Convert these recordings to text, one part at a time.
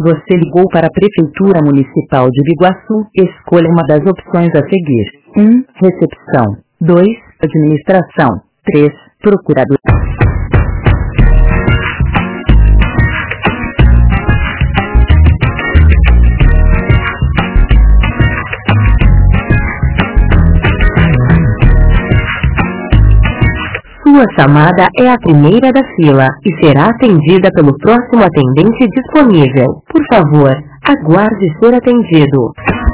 Você ligou para a Prefeitura Municipal de Biguaçu. Escolha uma das opções a seguir. 1. Recepção. 2. Administração. 3. Procurador. Sua chamada é a primeira da fila e será atendida pelo próximo atendente disponível. Por favor, aguarde ser atendido.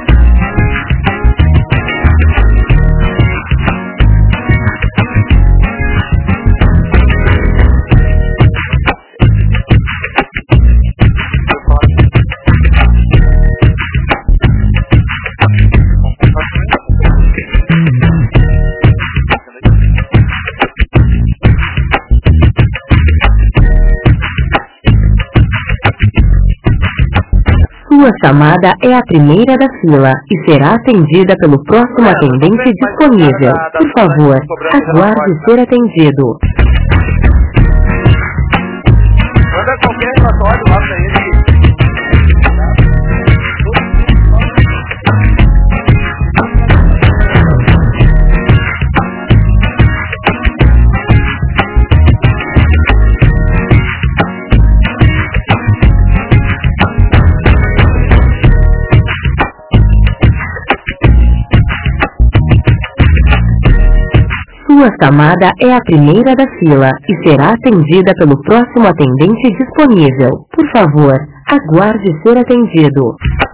Sua chamada é a primeira da fila e será atendida pelo próximo atendente disponível. Por favor, aguarde ser atendido. Manda qualquer relatório lá pra ele. Sua chamada é a primeira da fila e será atendida pelo próximo atendente disponível. Por favor, aguarde ser atendido.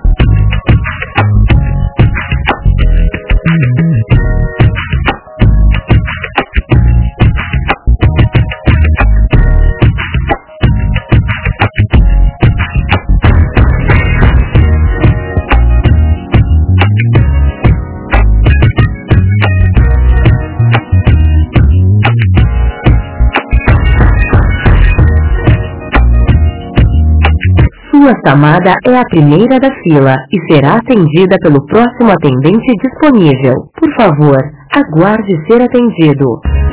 Sua chamada é a primeira da fila e será atendida pelo próximo atendente disponível. Por favor, aguarde ser atendido.